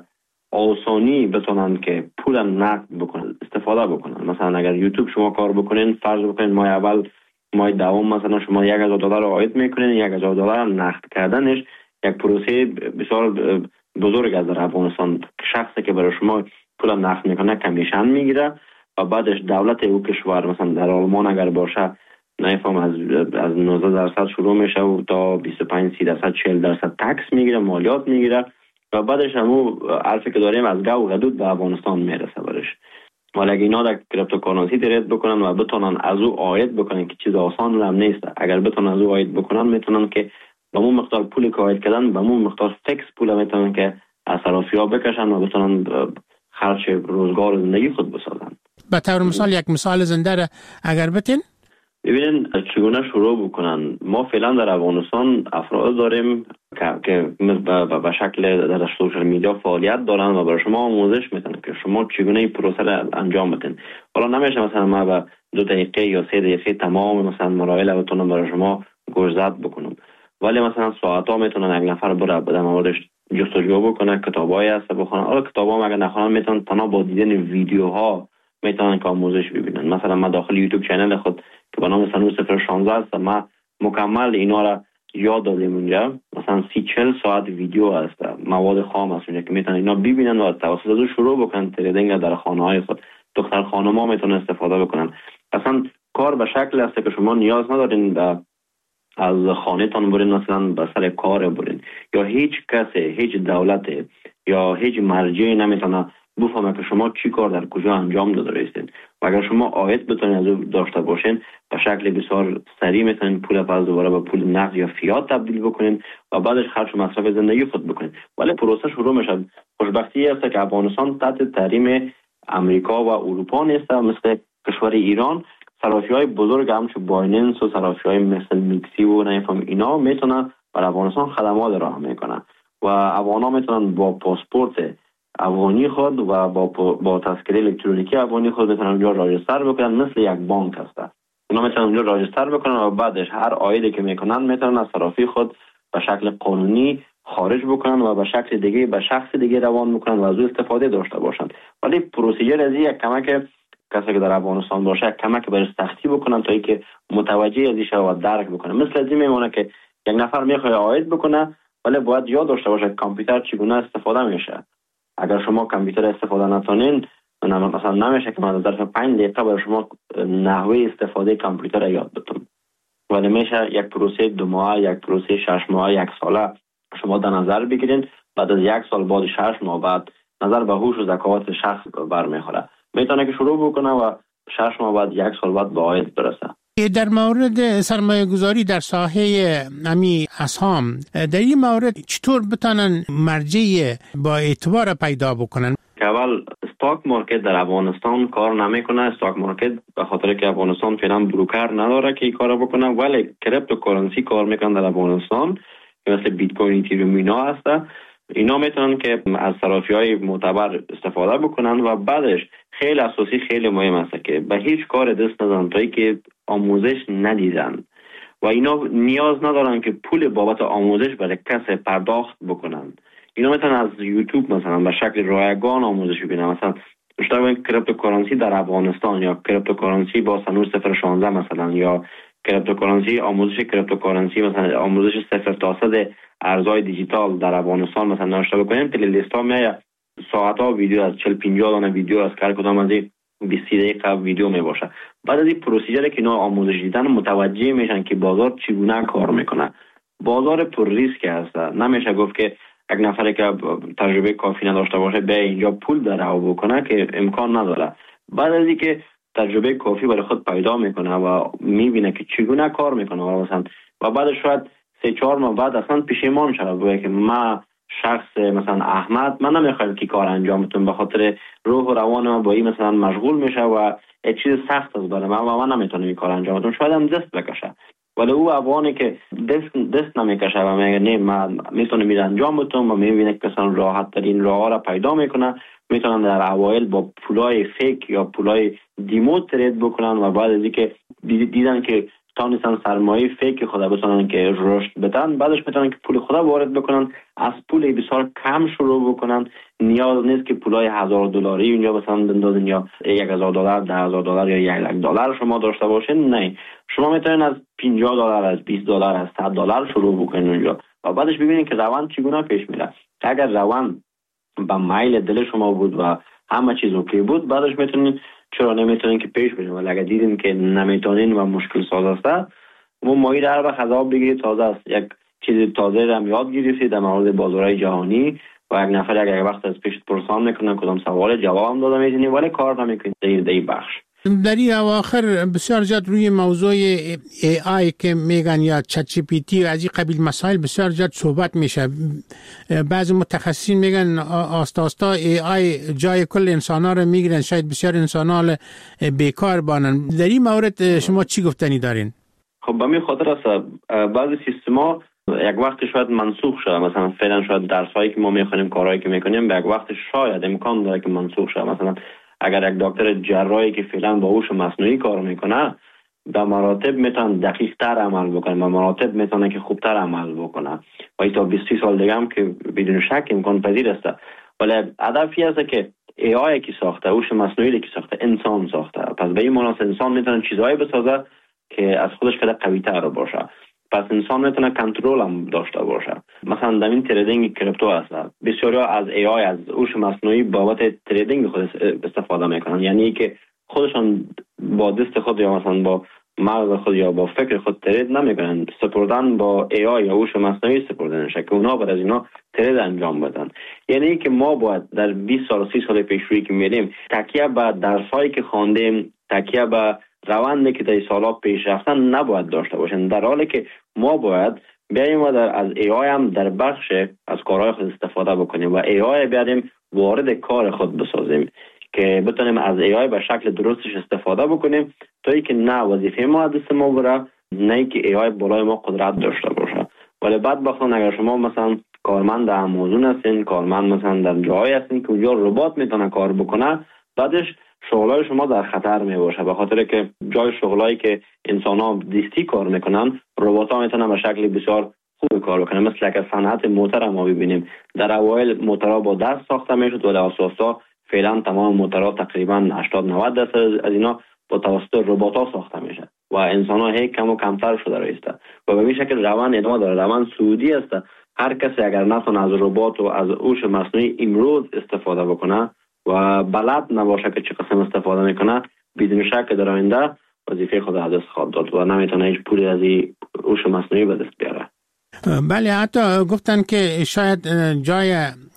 آسانی بتونن که پول نقد بکنن استفاده بکنن. مثلا اگر یوتیوب شما کار بکنین فرض بکنین ماه اول ماه دوم مثلا شما یک هزار دلار عاید میکنین، یک هزار دلار نقد کردنش یک پروسه بسیار بزرگ از در افغانستان. شخصی که برای شما پول نقد میکنه کمیشن میگیره و بعدش دولت او کشور مثلا در آلمان اگر باشه نمیفهم از از نوزده درصد شروع میشه و تا بیست و پنج سی درصد چهل درصد تکس میگیره، مالیات میگیره و بعدش همو حرفی که داریم از گو غدود به افغانستان میرسه برش. ولی اگه اینا در کریپتوکارنسی ترید بکنن و بتونن از او عاید بکنن که چیز آسان هم نیست، اگر بتونن از او عاید بکنن میتونن که با مون مقدار پولی که عاید کردن با مون مقدار فیکس پول میتونن که از صرافی‌ها بکشن و بتونن خرج روزگار و زندگی خود بسازن. به طور مثال یک مثال زنده را اگر بتین ببینین چگونه شروع بکنن. ما فعلا در افغانستان افراد داریم که به شکل در سوشال میدیا فعالیت دارن و برای شما آموزش میدن که شما چگونه این پروسه را انجام بدین. حالا نمیشه مثلا ما به دو دقیقه یا سه دقیقه تمام مثلا مراحل بتونم برای شما گوشزد بکنم، ولی مثلا ساعت‌ها میتونن یک نفر بره در موردش جستجو بکنه، کتابایی هست بخونه. حالا کتابا اگر نخونن میتونن تنها با دیدن ویدیوها میتونن که آموزش ببینن. مثلا من داخل یوتیوب چنل خود که به نام سنوس صفر شانزده است، ما مکمل اینا را یاد دادیم اونجا. مثلا سی چل ساعت ویدیو هست، مواد خام هست اونجا که میتونن اینا ببینن و توسط از شروع بکنن تریدینگ در خانه های خود. دختر خانم‌ها میتونن استفاده بکنن. اصلا کار به شکل است که شما نیاز ندارین از خانه تان برین مثلا به سر کار برین، یا هیچ کسی، هیچ دولت یا هیچ مرجعی نمیتونه بفهمه که شما چی کار در کجا انجام داده رسید. و اگر شما عاید بتونید از او داشته باشین به شکل بسیار سریع میتونید پول پس دوباره به پول نقد یا فیات تبدیل بکنین و بعدش خرج و مصرف زندگی خود بکنین. ولی پروسه شروع میشه. خوشبختی است که افغانستان تحت تحریم امریکا و اروپا نیست. مثل کشور ایران صرافی‌های بزرگ همچون بایننس و صرافی‌های مثل میکسی و نمیفهم اینا میتونن برای افغانستان خدمات ارائه میکنن و افغانا میتونن با پاسپورت افغانی خود و با با تذکره الکترونیکی افغانی خود میتونن اونجا راجستر بکنن، مثل یک بانک هست. اونا میتونن اونجا راجستر بکنن و بعدش هر عایدی که میکنن میتونن از صرافی خود به شکل قانونی خارج بکنن و به شکل دیگه به شخص دیگه روان بکنن و از او استفاده داشته باشن. ولی پروسیجر از یک کمک کسی که در افغانستان باشه کمک برای سختی بکنن تا اینکه متوجه از این و درک بکنه. مثل از این میمونه که یک نفر میخواد عاید بکنه ولی باید یاد داشته باشه کامپیوتر چگونه استفاده میشه. اگر شما کامپیوتر استفاده نتونین مثلا نمیشه که من در ظرف پنج دقیقه برای شما نحوه استفاده کامپیوتر یاد بدم. ولی میشه یک پروسه دو ماه، یک پروسه شش ماه، یک ساله شما در نظر بگیرین. بعد از یک سال بعد شش ماه بعد نظر به هوش و ذکاوت شخص برمیخوره، میتونه که شروع بکنه و شش ماه بعد یک سال بعد به عاید برسه. در مورد سرمایه گذاری در ساحه امی اسهام، در این مورد چطور بتانن مرجع با اعتبار پیدا بکنن؟ اول استاک مارکت در افغانستان کار نمیکنه. استاک مارکت به خاطر که افغانستان فعلا بروکر نداره که این کارو بکنه، ولی کریپتوکارنسی کار میکنن در افغانستان مثل بیت کوین، ایتریوم اینا هست. اینا میتونن که از صرافی‌های معتبر استفاده بکنن و بعدش خیلی اساسی خیلی مهم است که به هیچ کار دست نزنن تا اینکه آموزش ندیدن و اینا نیاز ندارن که پول بابت آموزش برای کسی پرداخت بکنن. اینا میتونن از یوتیوب مثلا به شکل رایگان آموزش ببینن. مثلا اشتباه کریپتوکارنسی در افغانستان یا کریپتوکارنسی با سنوس صفر شانزده مثلا یا کریپتوکارنسی، آموزش کریپتوکارنسی مثلا آموزش صفر تا صد ارزهای دیجیتال در افغانستان مثلا نوشته بکنیم پلی لیست ها میاد ساعت ها ویدیو از چهل پنجاه دانه ویدیو از هر کدام از این بیست دقیقه ویدیو می باشه. بعد از این پروسیجر که اینا آموزش دیدن متوجه میشن که بازار چگونه کار میکنه. بازار پر ریسک هست. نمیشه گفت که یک نفری که تجربه کافی نداشته باشه به اینجا پول در بکنه که امکان نداره. بعد از اینکه تجربه کافی برای خود پیدا میکنه و میبینه که چگونه کار میکنه و مثلا و بعد شاید سه چهار ماه بعد اصلا پشیمان شده بگه که من شخص مثلا احمد من نمیخوایم که کار انجام بدم به خاطر روح و روان من با این مثلا مشغول میشه و یک چیز سخت است برای من و من نمیتونم این کار انجام بدم. شاید هم دست بکشه، ولی او افغانی که دست دست نمیکشه و میگه نه من میتونم این انجام بدم و میبینه که مثلا راحت ترین راه را پیدا میکنه، میتونن در اوایل با پولای فیک یا پولای دیمو ترید بکنن و بعد از اینکه دیدن که تانستن سرمایه فیک خدا بتونن که رشد بدن، بعدش میتونن که پول خدا وارد بکنن، از پول بسیار کم شروع بکنن. نیاز نیست که پولای هزار دلاری اونجا مثلا بندازین یا یک هزار دلار، ده هزار دلار یا یک لک دلار شما داشته باشین. نه، شما میتونین از پنجاه دلار، از بیست دلار، از صد دلار شروع بکنین اونجا و بعدش ببینین که روند چگونه پیش میره. اگر روند با مایل دل شما بود و همه چیز اوکی بود، بعدش میتونین چرا نمیتونین که پیش بریم؟ ولی اگر دیدیم که نمیتونین و مشکل ساز است، و ماهی در وقت از آب بگیرید تازه است، یک چیز تازه را هم یاد گرفتید در مورد بازارهای جهانی و یک نفر اگر وقت از پیشت پرسان میکنن کدام سوال جواب هم داده میتونید ولی کار نمیکنید در این بخش. در این اواخر بسیار زیاد روی موضوع ای آی که میگن یا چت جی پی تی و از این قبیل مسائل بسیار زیاد صحبت میشه. بعضی متخصصین میگن آستا آستا ای آی جای کل انسان ها رو میگیرن، شاید بسیار انسان ها بیکار بانن. در این مورد شما چی گفتنی دارین؟ خب به می خاطر است بعضی سیستما یک وقت شاید منسوخ شده، مثلا فعلا شاید درس هایی که ما میخونیم کارهایی که میکنیم به یک وقت شاید امکان داره که منسوخ شده. مثلا اگر یک دکتر جراحی که فعلا با هوش مصنوعی کار میکنه به مراتب میتونه دقیق تر عمل بکنه، به مراتب میتونه که خوبتر عمل بکنه و این تا بیست سال دیگه هم که بدون شک امکان پذیر است. ولی هدفی است که ای آی کی ساخته، هوش مصنوعی کی ساخته، انسان ساخته. پس به این معنی انسان میتونه چیزایی بسازه که از خودش کده قوی تر باشه. پس انسان میتونه کنترل هم داشته باشه. مثلا در این تریدینگ کریپتو هست، بسیاری از ای آی از هوش مصنوعی بابت تریدینگ خود استفاده میکنن، یعنی که خودشان با دست خود یا مثلا با مغز خود یا با فکر خود ترید نمیکنن، سپردن با ای آی یا هوش مصنوعی سپردن شکل اونا بعد از اینا ترید انجام بدن. یعنی که ما باید در بیست سال سی سال پیش روی که میریم تکیه به درسایی که خواندیم، تکیه به روندی که در سالا پیش رفتن نباید داشته باشیم، در حالی که ما باید بیاییم و در از ای آی هم در بخش از کارهای خود استفاده بکنیم و ای آی بیاییم وارد کار خود بسازیم که بتونیم از ای آی به شکل درستش استفاده بکنیم تا اینکه نه وظیفه ما دست ما بره، نه اینکه ای آی بالای ما قدرت داشته باشه. ولی بدبختانه اگر شما مثلا کارمند در آمازون هستین، کارمند مثلا در جایی هستین که اونجا ربات میتونه کار بکنه، بعدش شغلای شما در خطر می باشه، به خاطر که جای شغلایی که انسان ها دستی کار میکنن ربات ها میتونن به شکل بسیار خوب کار بکنن. مثل که صنعت موتر ما ببینیم، در اوایل موترها با دست ساخته میشد ولی اساسا فعلا تمام موترها تقریبا هشتاد نود درصد از اینا با توسط ربات ها ساخته میشه و انسان ها هیچ کم و کمتر شده رایسته و به این شکل روان ادامه داره. روان سعودی است. هر کسی اگر نتونه از ربات و از هوش مصنوعی امروز استفاده بکنه و بلد نباشه که چه قسم استفاده میکنه، بدون شک در آینده وظیفه خود از دست خواهد داد و نمیتونه هیچ پولی از این هوش مصنوعی به دست بیاره. بله، حتی گفتن که شاید جای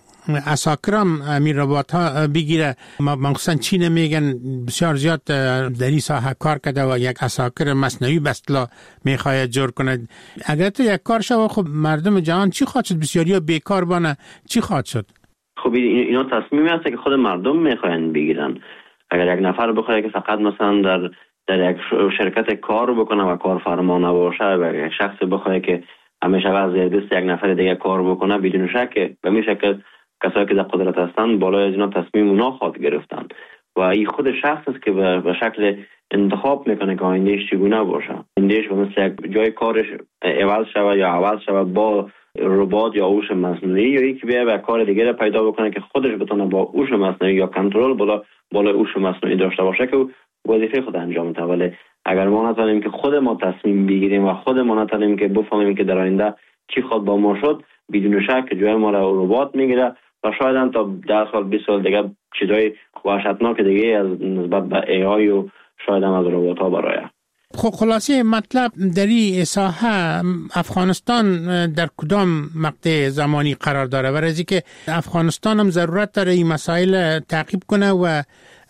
اساکرام می ربات ها بگیره. مخصوصا چین میگن بسیار زیاد در این ساحه کار کرده و یک اساکر مصنوعی به اصطلاح میخواد جور کنه. اگر تو یک کار شد خب مردم جهان چی خواهد شد؟ بسیاری ها بیکار بانه چی خواهد شد؟ خب اینا تصمیمی هست که خود مردم میخواین بگیرن. اگر یک نفر بخواد که فقط مثلا در در یک شرکت کار بکنه و کارفرما نباشه و یک شخص بخواد که همیشه از دست یک نفر دیگه کار بکنه، بدون شک به این شکل کسایی که در قدرت هستند بالای از اینا تصمیم اونا خواهد گرفتن و این خود شخص است که به شکل انتخاب میکنه که آیندهش چگونه باشه. آیندهش مثل یک جای کارش عوض شود یا عوض شود با ربات یا هوش مصنوعی، یا یکی بیا و کار دیگه پیدا بکنه که خودش بتونه با هوش مصنوعی یا کنترل بالا بالا هوش مصنوعی داشته باشه که وظیفه خود انجام بده. ولی اگر ما نتونیم که خود ما تصمیم بگیریم و خود ما نتونیم که بفهمیم که در آینده چی خود با ما شد، بدون شک جای ما را ربات میگیره و شاید هم تا ده سال بیست سال دیگه چیزای وحشتناک دیگه از نسبت به ای آی و شاید هم از ربات ها برای. خب خلاصه مطلب در این ساحه افغانستان در کدام مقطع زمانی قرار داره؟ برای اینکه افغانستان هم ضرورت داره این مسائل تعقیب کنه و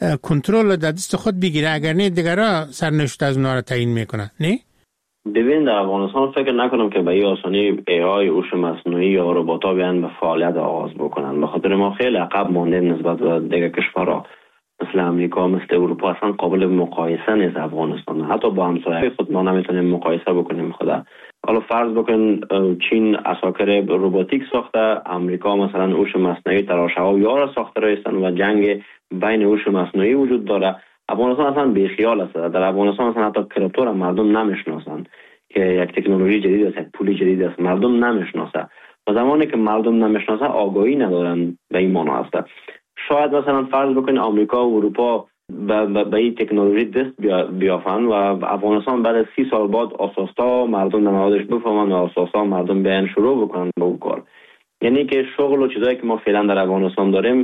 کنترل در دست خود بگیره، اگر نه دیگرها سرنوشت از اونها را تعیین میکنه. نه؟ ببین در افغانستان فکر نکنم که به این آسانی ای آی، هوش مصنوعی یا ربات‌ها بیان به فعالیت آغاز بکنن، به خاطر ما خیلی عقب مانده نسبت به دیگر کشورها مثل امریکا، مثل اروپا. اصلا قابل مقایسه نیست افغانستان، حتی با همسایه خود ما نمیتونیم مقایسه بکنیم. خدا حالا فرض بکن چین اساکر روباتیک ساخته، امریکا مثلا هوش مصنوعی تراشه‌ها یارا ساخته رایستن و جنگ بین هوش مصنوعی وجود داره. افغانستان اصلا بیخیال است. در افغانستان اصلا حتی کریپتو را مردم نمیشناسن که یک تکنولوژی جدید است، یک پول جدید است، مردم نمیشناسه. و زمانی که مردم نمیشناسه آگاهی ندارن به این معنا است. شاید مثلا فرض بکنید آمریکا و اروپا به این تکنولوژی دست بیافن و افغانستان بعد از سی سال بعد اساسا مردم در موردش بفهمن و اساسا مردم بیان شروع بکنن به اون کار. یعنی که شغل و چیزایی که ما فعلا در افغانستان داریم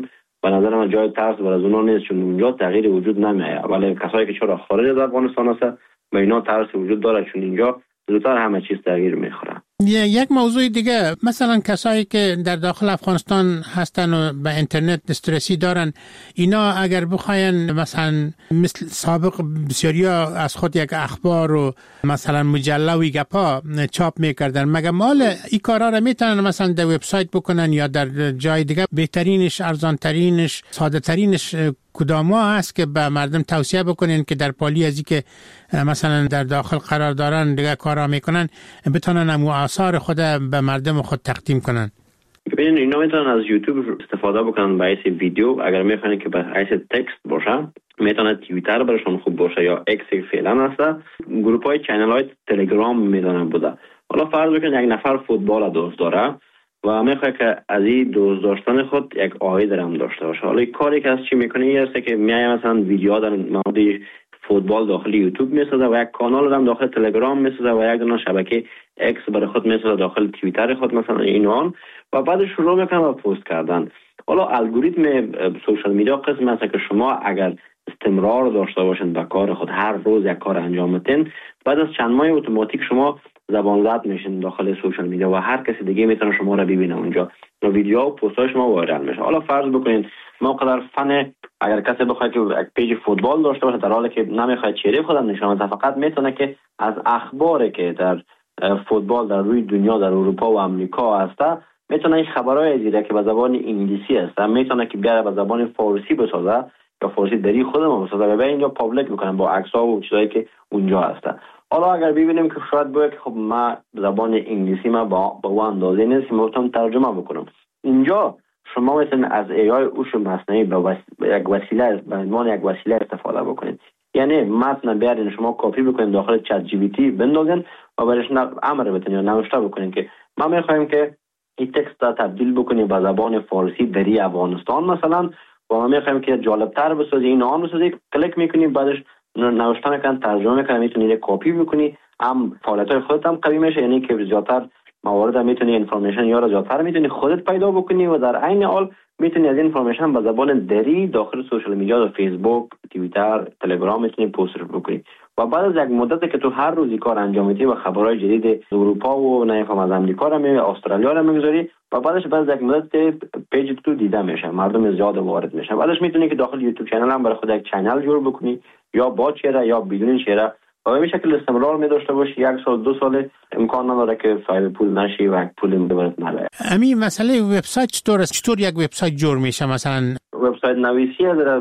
به نظر من جای ترس برای از اونا نیست، چون اونجا تغییر وجود نمیاد. ولی کسایی که چرا خارج از افغانستان هست به اینا ترس وجود داره، چون اینجا زودتر همه چیز تغییر میخوره. یک موضوع دیگه، مثلا کسایی که در داخل افغانستان هستن و به اینترنت دسترسی دارن، اینا اگر بخواین مثلا مثل سابق بسیاری از خود یک اخبار و مثلا مجله و گپا چاپ میکردن، مگه مال این کارا را میتونن مثلا در وبسایت بکنن یا در جای دیگه؟ بهترینش، ارزانترینش، ساده ترینش کدامو هست که به مردم توصیه بکنین که در پالی از که مثلا در داخل قرار دارن دیگه کارا میکنن بتونن امو آثار خود به مردم خود تقدیم کنن؟ ببینید اینا میتونن از یوتیوب استفاده بکنن به حیث ویدیو. اگر میخواین که به حیث تکست باشه میتونه توییتر براشون خوب باشه یا اکس فعلا هست. گروپ های چینل های تلگرام میدونن بوده. حالا فرض بکنید یک نفر فوتبال دوست داره و میخواد که از این دوست داشتن خود یک عاید هم داشته باشه. حالا کاری که از چی میکنه این است که میای مثلا ویدیو در مورد فوتبال داخل یوتیوب میسازه و یک کانال هم داخل تلگرام میسازه و یک دونه شبکه اکس برای خود میسازه داخل توییتر خود مثلا اینوان و بعد شروع میکنه با پست کردن. حالا الگوریتم سوشال میدیا قسم است که شما اگر استمرار داشته باشین به کار خود، هر روز یک کار انجام بدین، بعد از چند ماه اتوماتیک شما زبان زد میشین داخل سوشال میدیا و هر کسی دیگه میتونه شما را ببینه اونجا و ویدیو و پست های شما وایرال میشه. حالا فرض بکنین ما قدر فن اگر کسی بخواد که یک پیج فوتبال داشته باشه در حالی که نمیخواد چهره خودم نشون بده، فقط میتونه که از اخباری که در فوتبال در روی دنیا در اروپا و امریکا هست میتونه این خبرهای زیره که به زبان انگلیسی هست میتونه که بیاره به زبان فارسی بسازه یا فارسی دری خودمون بسازه و به اینجا پابلیک میکنن با عکس‌ها و چیزایی که اونجا هست. حالا اگر ببینیم که شاید باید که خب ما زبان انگلیسی ما با با اون اندازه نیست که میتونم ترجمه بکنم، اینجا شما میتونید از ای آی هوش مصنوعی به وس... یک وسیله به عنوان یک وسیله استفاده بکنید. یعنی متن بیارین شما کپی بکنید داخل چت جی پی تی بندازین و برش امر بتین یا نوشته بکنید که ما میخوایم که این تکست را تبدیل بکنیم به زبان فارسی دری افغانستان مثلا و ما میخوایم که جالبتر بسازی این آن بسازی، کلیک میکنید بعدش نوشته میکنن ترجمه میکنن، میتونید کپی بکنی، هم فعالیت‌های خودت هم قوی میشه، یعنی که زیادتر موارد هم میتونی اینفورمیشن یا را زیادتر میتونی خودت پیدا بکنی و در عین حال میتونی از اینفورمیشن به زبان دری داخل سوشال میدیا و فیسبوک، توییتر، تلگرام میتونی پست بکنی و بعد از یک مدت که تو هر روزی کار انجام میدی و خبرهای جدید اروپا و نمیفهم از امریکا را می استرالیا را میگذاری و بعدش بعد از یک مدت پیج تو دیده میشه، مردم زیاد وارد میشن، بعدش میتونی که داخل یوتیوب کانال هم برای خود یک کانال جور بکنی یا با چهره یا بدون چهره و به شکل استمرار می داشته باشی. یک سال دو سال امکان نداره که صاحب پول نشی و پول مدورت نبره. همین مسئله وبسایت چطور است؟ چطور یک وبسایت جور میشه؟ مثلا وبسایت نویسی در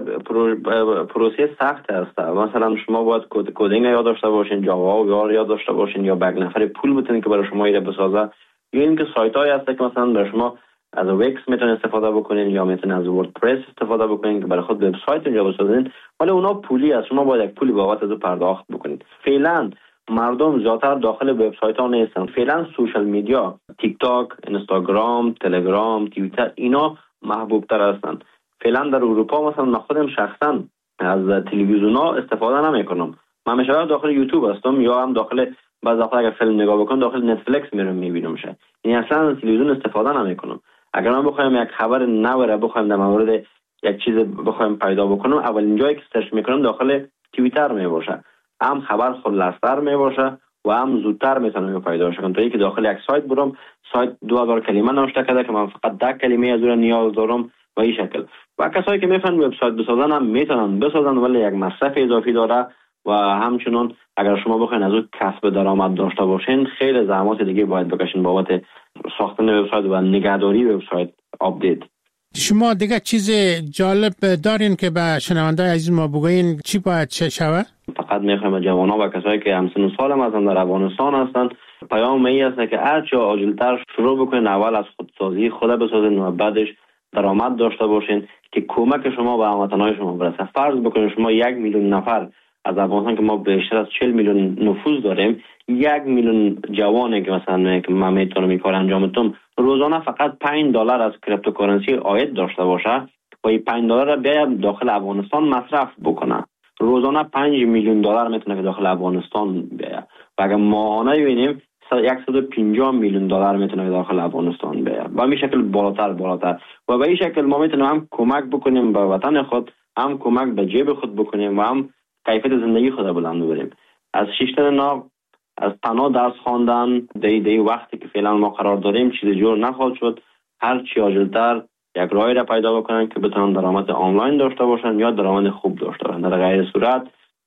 پروسه سخت است. مثلا شما باید کدینگ یاد داشته باشین، جاوا و یاد داشته باشین یا یک نفر پول بتونین که برای شما ایده بسازه، یا اینکه سایت های هست که مثلا برای شما از وکس میتونید استفاده بکنین یا میتونید از وردپرس استفاده بکنین که برای خود وبسایت اونجا بسازین، ولی اونا پولی است، شما باید یک پولی بابت از پرداخت بکنید. فعلا مردم زیادتر داخل وبسایت ها نیستن. فعلا سوشال میدیا، تیک تاک، اینستاگرام، تلگرام، توییتر اینا محبوب تر هستن. فعلا در اروپا مثلا من خودم شخصا از تلویزیون ها استفاده نمیکنم. من میشه داخل یوتیوب هستم یا هم داخل بعضی وقتا اگر فیلم نگاه بکنم داخل نتفلیکس میرم میبینم شه. یعنی اصلا از تلویزیون استفاده نمیکنم. اگر من بخوایم یک خبر نو بخوایم در مورد یک چیز بخوایم پیدا بکنم، اولین جایی که سرچ میکنم داخل توییتر میباشه. هم خبر خلاص‌تر میباشه و هم زودتر میتونم پیدا کنم. تا اینکه داخل یک سایت برم، سایت دو هزار کلمه نوشته کرده که من فقط ده کلمه از اون نیاز دارم و این شکل. و کسایی که میفهمن وبسایت بسازن هم میتونن بسازن، ولی یک مصرف اضافی داره و همچنین اگر شما بخواید از اون کسب درآمد داشته باشین خیلی زحمات دیگه باید بکشین بابت ساختن وبسایت و نگهداری وبسایت آپدیت. شما دیگه چیز جالب دارین که به شنونده‌های عزیز ما بگوین چی باید چه شود؟ فقط میخوایم جوانان و کسایی که همسن و سال هم هستن در افغانستان هستن پیام این است که هرچه عاجل‌تر شروع بکنین، اول از خودسازی خود بسازین و بعدش درآمد داشته باشین که کمک شما به هموطنان شما برسه. فرض بکنید شما یک میلیون نفر از افغانستان که ما بیشتر از چهل میلیون نفوذ داریم، یک میلیون جوانی که مثلا که من میتونم این کار انجام بدم روزانه فقط پنج دلار از کریپتوکارنسی عاید داشته باشه و این پنج دلار را بیایم داخل افغانستان مصرف بکنه، روزانه پنج میلیون دلار میتونه که داخل افغانستان بیاید و اگر ماهانه ببینیم صد و پنجاه میلیون دلار میتونه داخل افغانستان بیاد و به شکل بالاتر بالاتر و به این شکل ما میتونیم هم کمک بکنیم به وطن خود، هم کمک به جیب خود بکنیم و هم کیفیت زندگی خود را بلند ببریم. از شیشتن ناو، از تنها درس خواندن دی دی وقتی که فعلا ما قرار داریم چیز جور نخواهد شد. هر چی عاجلتر یک راهی را پیدا بکنن که بتونن درآمد آنلاین داشته باشن یا درآمد خوب داشته باشن. در غیر صورت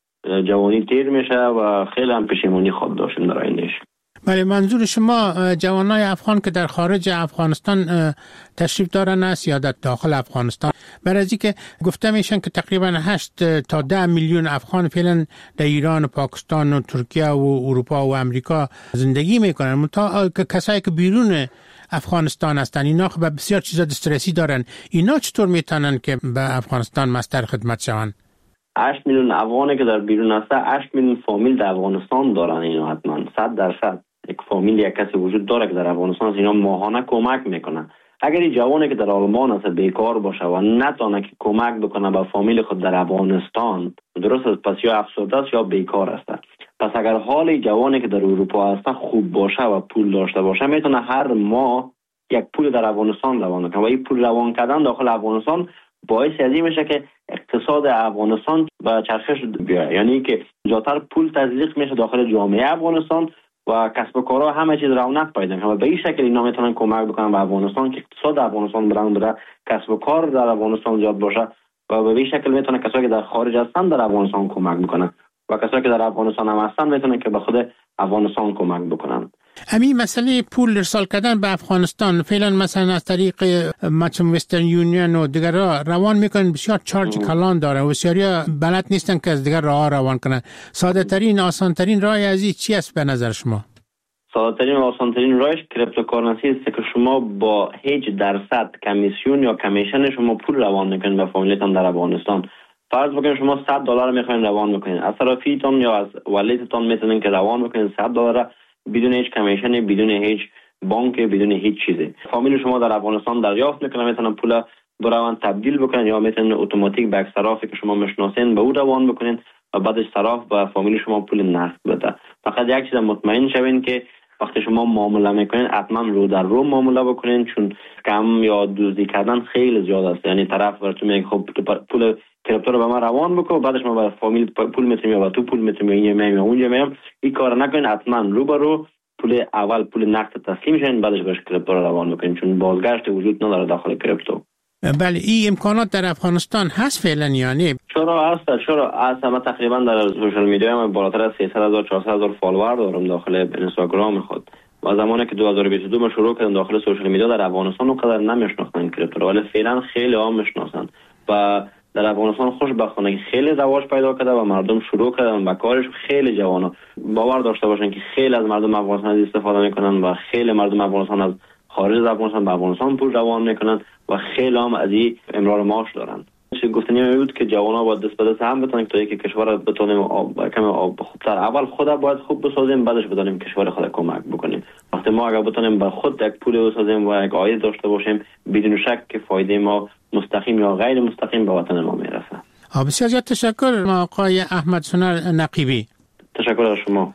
جوانی تیر میشه و خیلی هم پشیمونی خود داشتیم در آیندهش. بله، منظور شما جوانای افغان که در خارج افغانستان تشریف دارن است یا در داخل افغانستان؟ برای از اینکه گفته میشن که تقریبا هشت تا ده میلیون افغان فعلا در ایران و پاکستان و ترکیه و اروپا و امریکا زندگی میکنن. متا کسایی که بیرون افغانستان هستن اینا به بسیار چیزا دسترسی دارن، اینا چطور میتونن که به افغانستان مستر خدمت شون؟ هشت میلیون افغانی که در بیرون هسته، هشت میلیون فامیل در افغانستان دارن. اینا حتما صد درصد یک فامیل یک کسی وجود داره که در افغانستان است. اینا ماهانه کمک میکنن. اگر این جوانی که در آلمان است بیکار باشه و نتونه که کمک بکنه به فامیل خود در افغانستان، درست است، پس یا افسرده است یا بیکار است. پس اگر حال جوانی که در اروپا هست خوب باشه و پول داشته باشه، میتونه هر ماه یک پول در افغانستان روان کنه و این پول روان کردن داخل افغانستان باعث ازی میشه که اقتصاد افغانستان به چرخش بیاد، یعنی که زیاتر پول تزریق میشه داخل جامعه افغانستان و کسب و کارها همه چیز رونق پیدا کنه و به این شکل اینا میتونن کمک بکنن به افغانستان که اقتصاد افغانستان بلند بره، کسب و کار در افغانستان زیاد باشه و به این شکل میتونه کسایی که در خارج هستن در افغانستان کمک بکنن و کسایی که در افغانستان هم هستن میتونن که به خود افغانستان کمک بکنن. همین مسئله پول ارسال کردن به افغانستان فعلا مثلا از طریق مثلا وسترن یونین و دیگر روان میکنن، بسیار چارج کلان داره و بسیاریا بلد نیستن که از دیگر راه روان کنن. ساده ترین آسان ترین راه از این چی است به نظر شما؟ ساده ترین و آسان ترین راهش کریپتوکارنسی است که شما با هیچ درصد کمیسیون یا کمیشن شما پول روان میکنید به فامیلتان در افغانستان. فرض بکنید شما صد دلار میخواین روان بکنید، از طرفیتون یا از والدتون میتونین که روان بکنید صد دلار بدون هیچ کمیشن، بدون هیچ بانک، بدون هیچ چیزی. فامیل شما در افغانستان دریافت میکنه، میتونن پول بروان تبدیل بکنن یا میتونن اتوماتیک به صرافی که شما میشناسین به او روان بکنین و بعدش صراف به فامیل شما پول نقد بده. فقط یک چیز مطمئن شوین که وقتی شما معامله میکنین حتما رو در رو معامله بکنین، چون کم یا دزدی کردن خیلی زیاد است. یعنی طرف براتون میگه خب پول کریپتو رو به من روان بکن، بعدش ما به فامیل پول میتونیم یا به تو پول میتونیم یا اینجا میام اونجا میام. این کار نکنین، حتما رو به رو پول اول پول نقد تسلیم شین، بعدش بهش کریپتو رو روان بکنین، چون بازگشت وجود نداره داخل کریپتو. بله، این امکانات در افغانستان هست فعلا یا نه؟ چرا هست، چرا هست. من تقریبا در سوشال میدیا من بالاتر از سیصد هزار چهارصد هزار فالوور دارم داخل اینستاگرام خود. و زمانی که دو هزار و بیست و دو ما شروع کردم داخل سوشال میدیا در افغانستان اونقدر نمیشناختن کریپتو رو، ولی فعلا خیلی عام میشناسن و در افغانستان خوشبختانه خیلی رواج پیدا کرده و مردم شروع کردن با کارش. خیلی جوانا باور داشته باشن که خیلی از مردم افغانستان استفاده میکنن و خیلی مردم افغانستان از خارج از افغانستان به افغانستان پول روان میکنن و خیلی هم از این امرار معاش دارن. چه گفتنی می بود که جوانا باید دست به دست هم بتونن تا اینکه کشور بتونیم کم خوبتر اول خود باید خوب بسازیم، بعدش بتونیم کشور خود کمک بکنیم. وقتی ما اگر بتونیم به خود یک پول بسازیم و یک عاید داشته باشیم، بدون شک که فایده ما مستقیم یا غیر مستقیم به وطن ما میرسه. بسیار زیاد تشکر آقای احمد سنر نقیبی. تشکر از شما.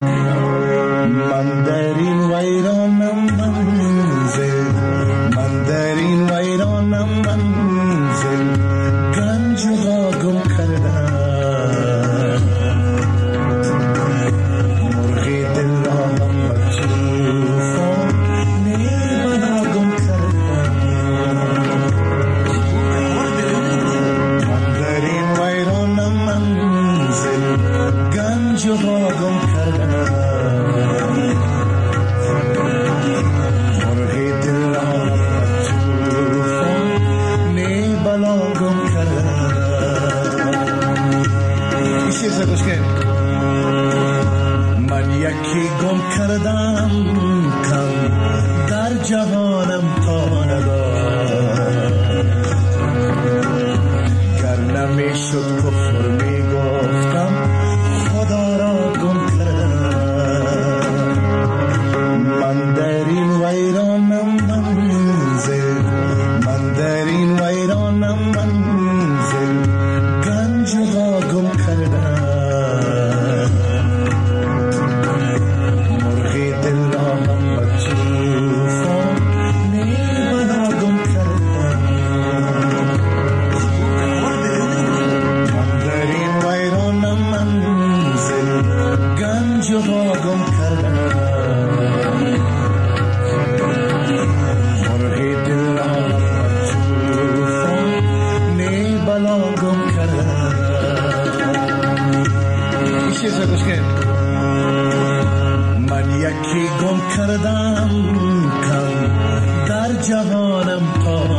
من در این ویرانم منزل، من در این ویرانم منزل، گنج را گم کردم، مرغی دل را هم بچوفان نیبنا گم کردم. من در این ویرانم منزل، گنج را گم کردم، من یکی گم کردم کم در جهانم تا ندار، گر نمیشد کفر میگفتم خدا را گم کردم. من در این ویرانم منزل، من در این ویرانم منزل، گنج را گم کردم، خواه